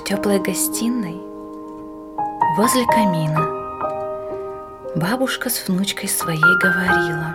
теплой гостиной возле камина бабушка с внучкой своей говорила.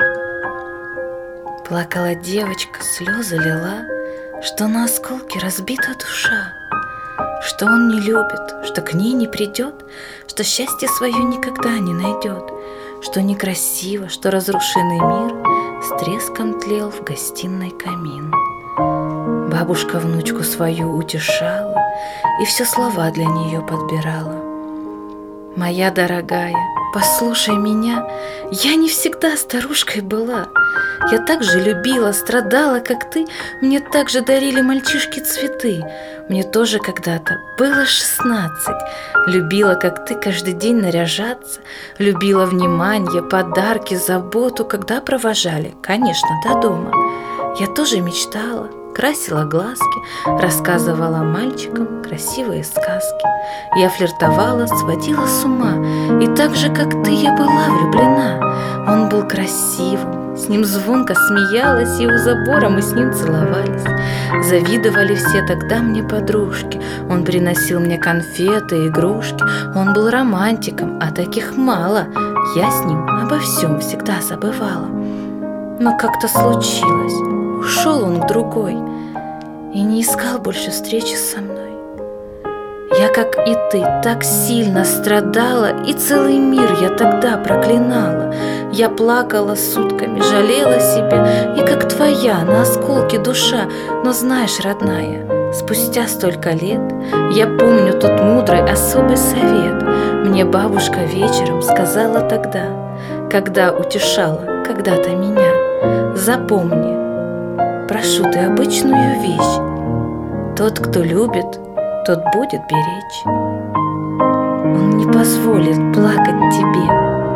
Плакала девочка, слезы лила, что на осколки разбита душа, что он не любит, что к ней не придет, что счастье свое никогда не найдет, что некрасиво, что разрушенный мир с треском тлел в гостиной камин. Бабушка внучку свою утешала и все слова для нее подбирала. «Моя дорогая, послушай меня, я не всегда старушкой была. Я так же любила, страдала, как ты, мне так же дарили мальчишки цветы. Мне тоже когда-то было 16. Любила, как ты, каждый день наряжаться, любила внимание, подарки, заботу, когда провожали, конечно, до дома. Я тоже мечтала, красила глазки, рассказывала мальчикам красивые сказки. Я флиртовала, сводила с ума, и так же, как ты, я была влюблена. Он был красивым, с ним звонко смеялась, и у забора мы с ним целовались. Завидовали все тогда мне подружки, он приносил мне конфеты, игрушки. Он был романтиком, а таких мало, я с ним обо всем всегда забывала. Но как-то случилось, ушел он к другой и не искал больше встречи со мной. Я, как и ты, так сильно страдала, и целый мир я тогда проклинала. Я плакала сутками, жалела себя, и как твоя на осколки душа. Но знаешь, родная, спустя столько лет я помню тот мудрый особый совет. Мне бабушка вечером сказала тогда, когда утешала когда-то меня: запомни, прошу ты обычную вещь, тот, кто любит, тот будет беречь. Он не позволит плакать тебе,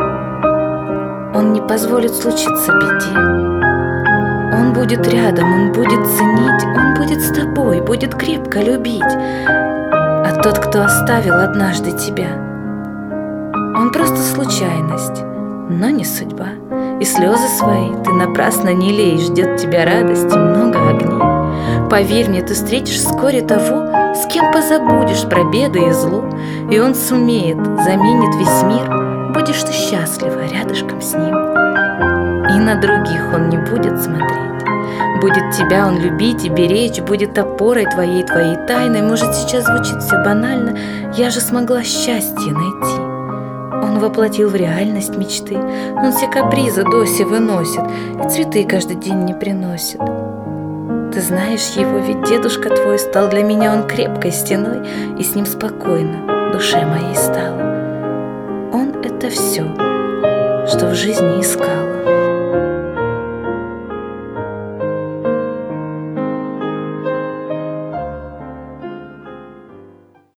он не позволит случиться беде. Он будет рядом, он будет ценить, он будет с тобой, будет крепко любить. А тот, кто оставил однажды тебя, он просто случайность, но не судьба. И слезы свои ты напрасно не лей, ждет тебя радости много огней. Поверь мне, ты встретишь вскоре того, с кем позабудешь про беды и зло, и он сумеет, заменит весь мир, будешь ты счастлива рядышком с ним. И на других он не будет смотреть, будет тебя он любить и беречь, будет опорой твоей тайной. Может, сейчас звучит все банально, я же смогла счастье найти. Он воплотил в реальность мечты, он все капризы Досе выносит и цветы каждый день не приносит. Ты знаешь его, ведь дедушка твой стал для меня он крепкой стеной, и с ним спокойно душе моей стало. Он — это все, что в жизни искал.